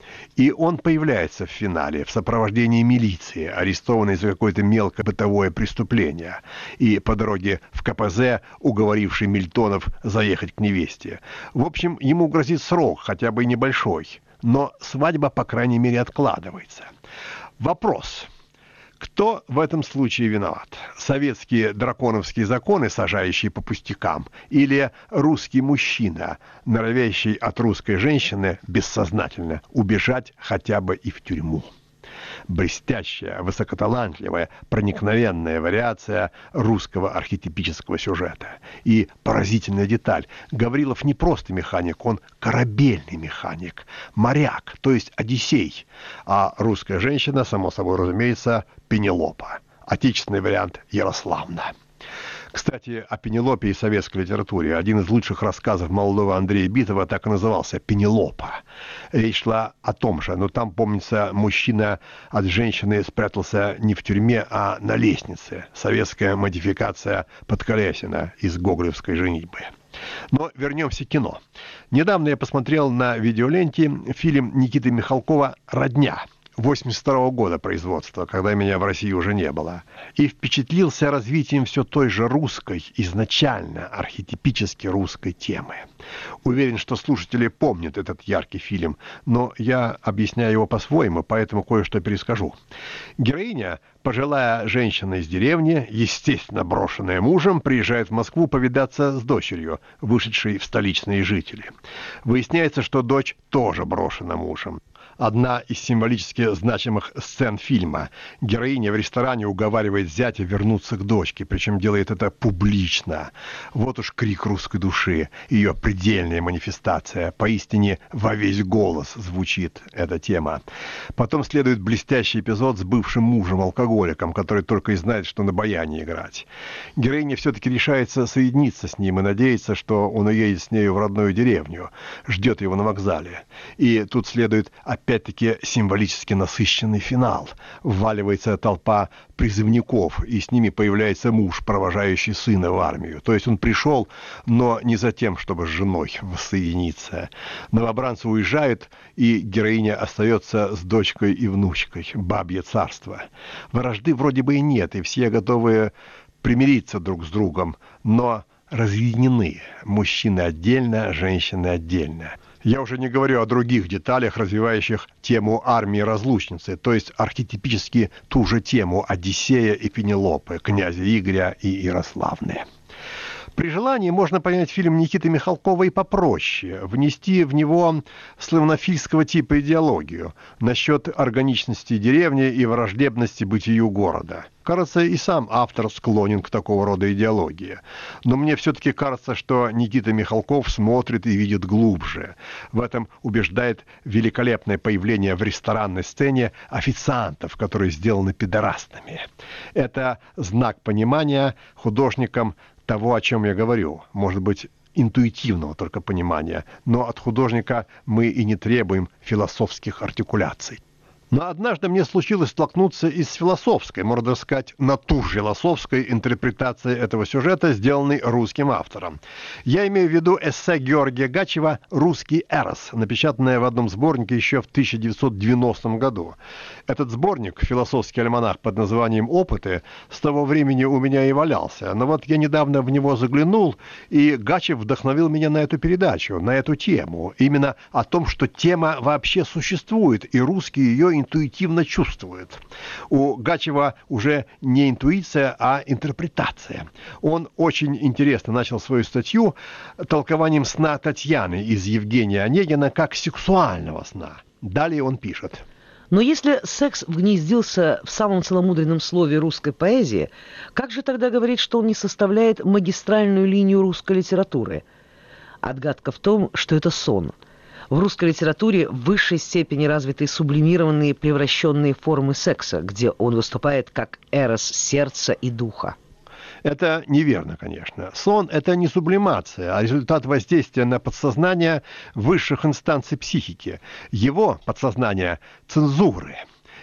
И он появляется в финале в сопровождении милиции, арестованной за какое-то мелкое бытовое преступление, и по дороге в ка пэ зэ уговоривший Мильтонов заехать к невесте. В общем, ему грозит срок, хотя бы и небольшой, но свадьба, по крайней мере, откладывается. Вопрос. Кто в этом случае виноват? Советские драконовские законы, сажающие по пустякам, или русский мужчина, норовящий от русской женщины бессознательно убежать хотя бы и в тюрьму? Блестящая, высокоталантливая, проникновенная вариация русского архетипического сюжета. И поразительная деталь. Гаврилов не просто механик, он корабельный механик, моряк, то есть Одиссей. А русская женщина, само собой разумеется, Пенелопа. Отечественный вариант Ярославна. Кстати, о Пенелопе и советской литературе. Один из лучших рассказов молодого Андрея Битова так и назывался «Пенелопа». Речь шла о том же, но там, помнится, мужчина от женщины спрятался не в тюрьме, а на лестнице. Советская модификация Подколесина из гоголевской «Женитьбы». Но вернемся к кино. Недавно я посмотрел на видеоленте фильм Никиты Михалкова «Родня». восемьдесят второго года производства, когда меня в России уже не было, и впечатлился развитием все той же русской, изначально архетипически русской темы. Уверен, что слушатели помнят этот яркий фильм, но я объясняю его по-своему, поэтому кое-что перескажу. Героиня, пожилая женщина из деревни, естественно брошенная мужем, приезжает в Москву повидаться с дочерью, вышедшей в столичные жители. Выясняется, что дочь тоже брошена мужем. Одна из символически значимых сцен фильма. Героиня в ресторане уговаривает зятя вернуться к дочке, причем делает это публично. Вот уж крик русской души, ее предельная манифестация. Поистине во весь голос звучит эта тема. Потом следует блестящий эпизод с бывшим мужем-алкоголиком, который только и знает, что на баяне играть. Героиня все-таки решается соединиться с ним и надеется, что он уедет с нею в родную деревню. Ждет его на вокзале. И тут следует опять Опять-таки символически насыщенный финал. Вваливается толпа призывников, и с ними появляется муж, провожающий сына в армию. То есть он пришел, но не за тем, чтобы с женой воссоединиться. Новобранцы уезжают, и героиня остается с дочкой и внучкой. Бабье царство. Вражды вроде бы и нет, и все готовы примириться друг с другом, но разъединены. Мужчины отдельно, женщины отдельно. Я уже не говорю о других деталях, развивающих тему армии-разлучницы, то есть архетипически ту же тему Одиссея и Пенелопы, князя Игоря и Ярославны. При желании можно понять фильм Никиты Михалкова и попроще, внести в него славянофильского типа идеологию насчет органичности деревни и враждебности бытию города. Кажется, и сам автор склонен к такого рода идеологии. Но мне все-таки кажется, что Никита Михалков смотрит и видит глубже. В этом убеждает великолепное появление в ресторанной сцене официантов, которые сделаны педерастами. Это знак понимания художникам того, о чем я говорю. Может быть, интуитивного только понимания. Но от художника мы и не требуем философских артикуляций. Но однажды мне случилось столкнуться и с философской, можно даже сказать, натурфилософской интерпретацией этого сюжета, сделанной русским автором. Я имею в виду эссе Георгия Гачева «Русский Эрос», напечатанное в одном сборнике еще в тысяча девятьсот девяностом году. Этот сборник, философский альманах под названием «Опыты», с того времени у меня и валялся. Но вот я недавно в него заглянул, и Гачев вдохновил меня на эту передачу, на эту тему. Именно о том, что тема вообще существует, и русские ее интуитивно чувствует. У Гачева уже не интуиция, а интерпретация. Он очень интересно начал свою статью толкованием сна Татьяны из Евгения Онегина как сексуального сна. Далее он пишет. Но если секс вгнездился в самом целомудренном слове русской поэзии, как же тогда говорить, что он не составляет магистральную линию русской литературы? Отгадка в том, что это сон. В русской литературе в высшей степени развиты сублимированные превращенные формы секса, где он выступает как эрос сердца и духа. Это неверно, конечно. Сон – это не сублимация, а результат воздействия на подсознание высших инстанций психики. Его, подсознание, цензуры.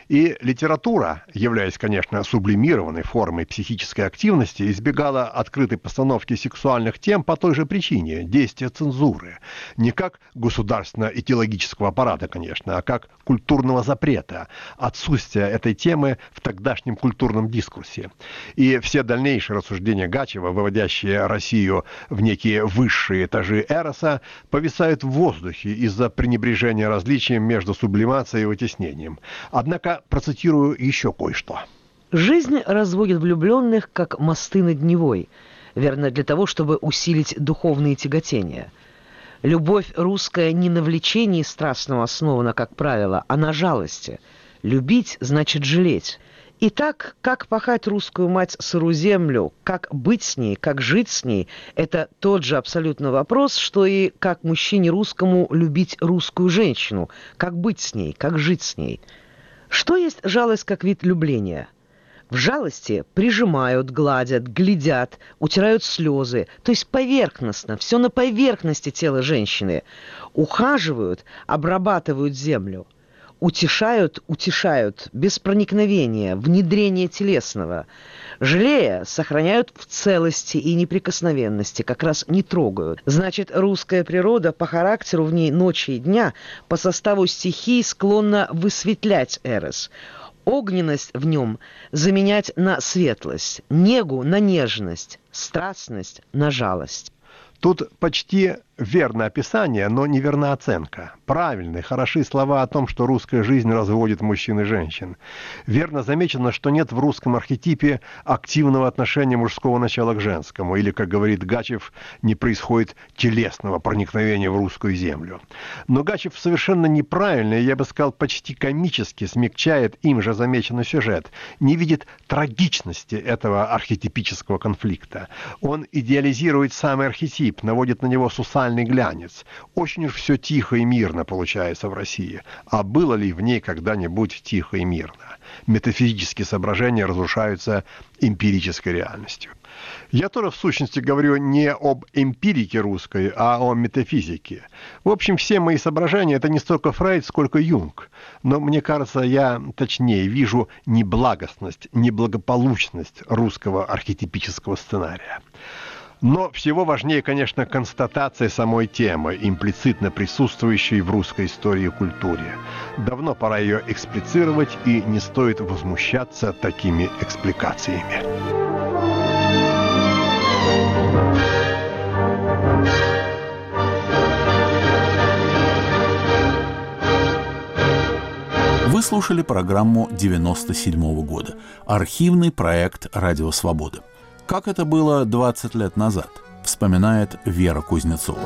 И литература, являясь, конечно, сублимированной формой психической активности, избегала открытой постановки сексуальных тем по той же причине – действия цензуры. Не как государственно-идеологического аппарата, конечно, а как культурного запрета, отсутствия этой темы в тогдашнем культурном дискурсе. И все дальнейшие рассуждения Гачева, выводящие Россию в некие высшие этажи эроса, повисают в воздухе из-за пренебрежения различием между сублимацией и вытеснением. Однако процитирую еще кое-что. «Жизнь разводит влюбленных, как мосты над Невой, верно, для того, чтобы усилить духовные тяготения. Любовь русская не на влечении страстного основана, как правило, а на жалости. Любить значит жалеть. Итак, как пахать русскую мать сыру землю, как быть с ней, как жить с ней, это тот же абсолютно вопрос, что и как мужчине русскому любить русскую женщину, как быть с ней, как жить с ней. Что есть жалость как вид любления? В жалости прижимают, гладят, глядят, утирают слезы, то есть поверхностно, все на поверхности тела женщины. Ухаживают, обрабатывают землю. Утешают, утешают, без проникновения, внедрения телесного. Жалея, сохраняют в целости и неприкосновенности, как раз не трогают. Значит, русская природа по характеру в ней ночи и дня, по составу стихий склонна высветлять эрос. Огненность в нем заменять на светлость, негу на нежность, страстность на жалость. Тут почти верное описание, но неверна оценка. Правильные, хороши слова о том, что русская жизнь разводит мужчин и женщин. Верно замечено, что нет в русском архетипе активного отношения мужского начала к женскому, или, как говорит Гачев, не происходит телесного проникновения в русскую землю. Но Гачев совершенно неправильно, и я бы сказал, почти комически смягчает им же замеченный сюжет, не видит трагичности этого архетипического конфликта. Он идеализирует самый архетип, наводит на него сусальный глянец. Очень уж все тихо и мирно получается в России. А было ли в ней когда-нибудь тихо и мирно? Метафизические соображения разрушаются эмпирической реальностью. Я тоже, в сущности, говорю не об эмпирике русской, а о метафизике. В общем, все мои соображения – это не столько Фрейд, сколько Юнг. Но, мне кажется, я точнее вижу неблагостность, неблагополучность русского архетипического сценария. Но всего важнее, конечно, констатация самой темы, имплицитно присутствующей в русской истории и культуре. Давно пора ее эксплицировать, и не стоит возмущаться такими экспликациями. Вы слушали программу девяносто седьмого года. Архивный проект «Радио Свобода». Как это было двадцать лет назад, вспоминает Вера Кузнецова.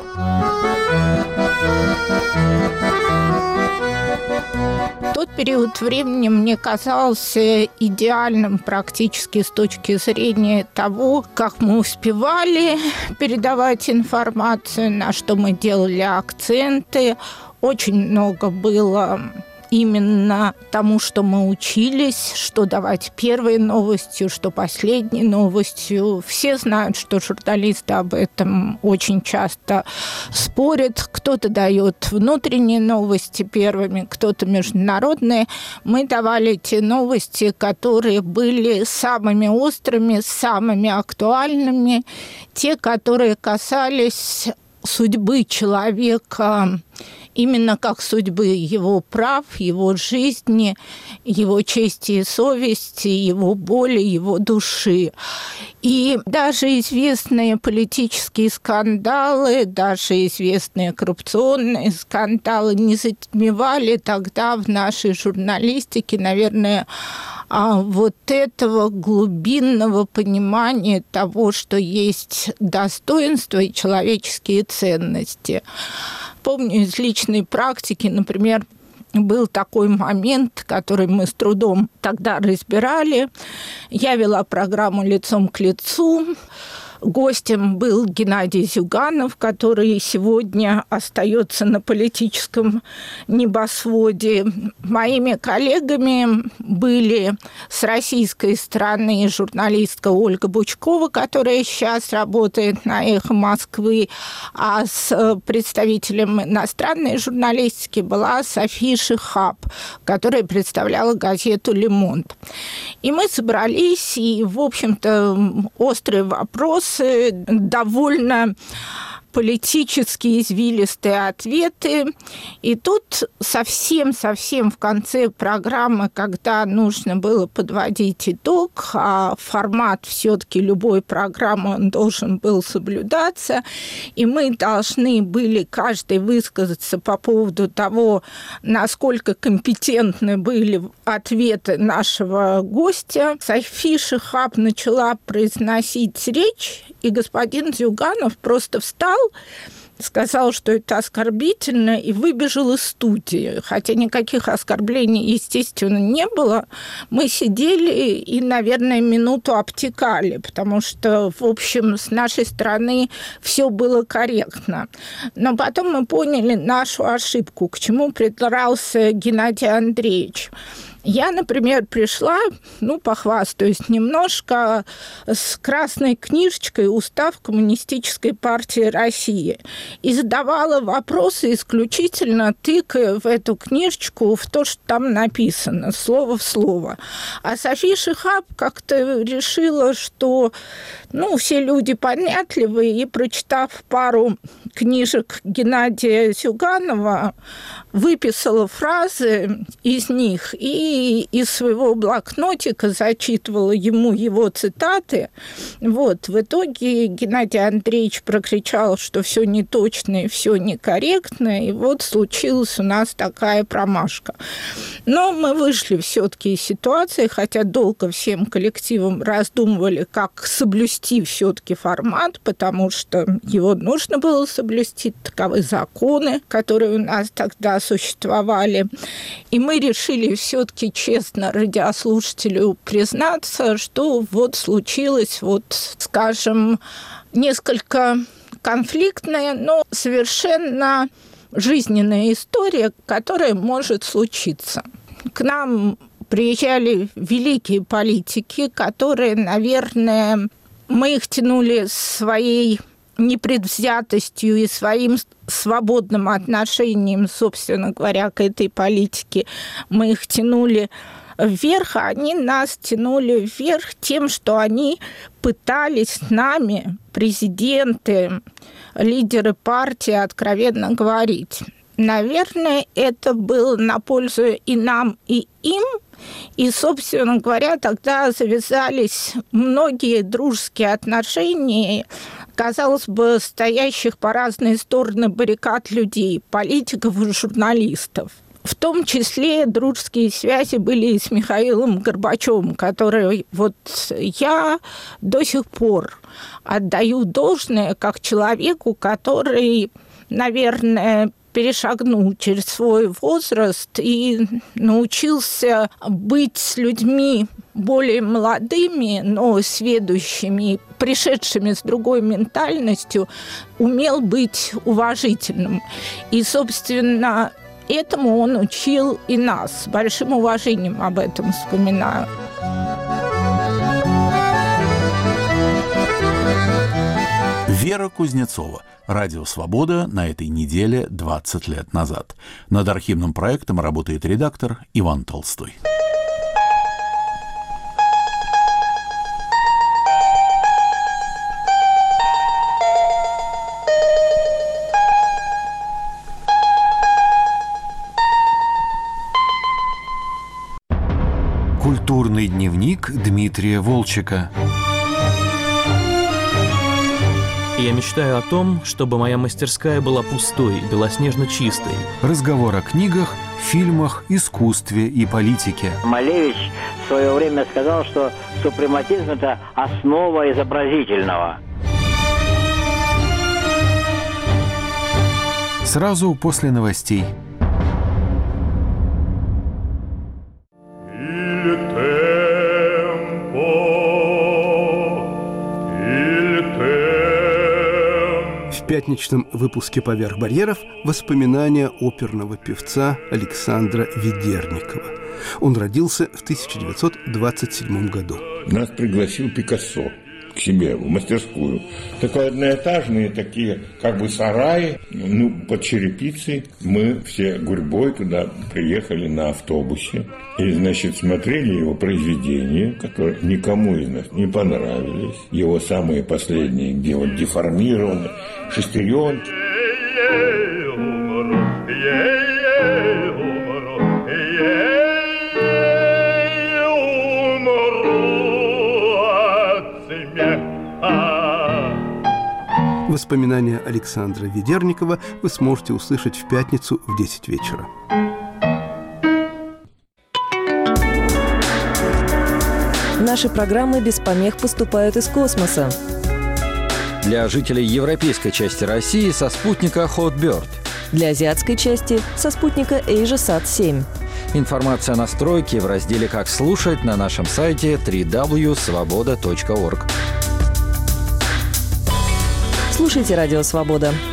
Тот период времени мне казался идеальным практически с точки зрения того, как мы успевали передавать информацию, на что мы делали акценты. Очень много было именно тому, что мы учились, что давать первой новостью, что последней новостью. Все знают, что журналисты об этом очень часто спорят. Кто-то дает внутренние новости первыми, кто-то международные. Мы давали те новости, которые были самыми острыми, самыми актуальными, те, которые касались судьбы человека, именно как судьбы его прав, его жизни, его чести и совести, его боли, его души. И даже известные политические скандалы, даже известные коррупционные скандалы не затмевали тогда в нашей журналистике, наверное, вот этого глубинного понимания того, что есть достоинство и человеческие ценности. Помню из личной практики, например, был такой момент, который мы с трудом тогда разбирали. Я вела программу «Лицом к лицу». Гостем был Геннадий Зюганов, который сегодня остается на политическом небосводе. Моими коллегами были с российской стороны журналистка Ольга Бучкова, которая сейчас работает на «Эхо Москвы», а с представителем иностранной журналистики была София Шихаб, которая представляла газету «Le Monde». И мы собрались, и, в общем-то, острые вопросы, довольно политические извилистые ответы. И тут совсем-совсем в конце программы, когда нужно было подводить итог, а формат все-таки любой программы он должен был соблюдаться, и мы должны были каждый высказаться по поводу того, насколько компетентны были ответы нашего гостя. София Шихаб начала произносить речь, и господин Зюганов просто встал, сказал, что это оскорбительно, и выбежал из студии. Хотя никаких оскорблений, естественно, не было. Мы сидели и, наверное, минуту обтекали, потому что, в общем, с нашей стороны все было корректно. Но потом мы поняли нашу ошибку, к чему придрался Геннадий Андреевич. Я, например, пришла, ну, похвастаюсь немножко, с красной книжечкой «Устав Коммунистической партии России» и задавала вопросы исключительно тыкая в эту книжечку в то, что там написано, слово в слово. А София Шихаб как-то решила, что, ну, все люди понятливые, и, прочитав пару книжек Геннадия Зюганова, выписала фразы из них и из своего блокнотика зачитывала ему его цитаты. Вот. В итоге Геннадий Андреевич прокричал, что все неточно и все некорректно, и вот случилась у нас такая промашка. Но мы вышли все-таки из ситуации, хотя долго всем коллективом раздумывали, как соблюсти все-таки формат, потому что его нужно было соблюсти, таковы законы, которые у нас тогда существовали. И мы решили все-таки честно радиослушателю признаться, что вот случилось, вот, скажем, несколько конфликтная, но совершенно жизненная история, которая может случиться. К нам приезжали великие политики, которые, наверное, мы их тянули своей непредвзятостью и своим свободным отношением, собственно говоря, к этой политике. Мы их тянули вверх, а они нас тянули вверх тем, что они пытались с нами, президенты, лидеры партии, откровенно говорить. Наверное, это было на пользу и нам, и им. И, собственно говоря, тогда завязались многие дружеские отношения, казалось бы, стоящих по разные стороны баррикад людей, политиков и журналистов. В том числе дружеские связи были и с Михаилом Горбачевым, который вот я до сих пор отдаю должное как человеку, который, наверное, перешагнул через свой возраст и научился быть с людьми более молодыми, но сведущими, пришедшими с другой ментальностью, умел быть уважительным. И, собственно, этому он учил и нас. С большим уважением об этом вспоминаю. Вера Кузнецова. Радио «Свобода» на этой неделе двадцать лет назад. Над архивным проектом работает редактор Иван Толстой. Культурный дневник Дмитрия Волчека. Я мечтаю о том, чтобы моя мастерская была пустой, белоснежно чистой. Разговор о книгах, фильмах, искусстве и политике. Малевич в свое время сказал, что супрематизм – это основа изобразительного. Сразу после новостей. Il tempo, il tempo. пятничном выпуске «Поверх барьеров» воспоминания оперного певца Александра Ведерникова. Он родился в тысяча девятьсот двадцать седьмом году. Нас пригласил Пикассо к себе в мастерскую. Такие одноэтажные, такие как бы сараи, ну, под черепицей. Мы все гурьбой туда приехали на автобусе. И, значит, смотрели его произведения, которые никому из нас не понравились. Его самые последние, где он деформированы, шестеренки. Воспоминания Александра Ведерникова вы сможете услышать в пятницу в десять вечера. Наши программы без помех поступают из космоса. Для жителей европейской части России со спутника Hotbird. Для азиатской части со спутника AsiaSat семь. Информация о настройке в разделе «Как слушать» на нашем сайте дабл-ю дабл ю дабл ю точка свобода точка орг. Слушайте «Радио Свобода».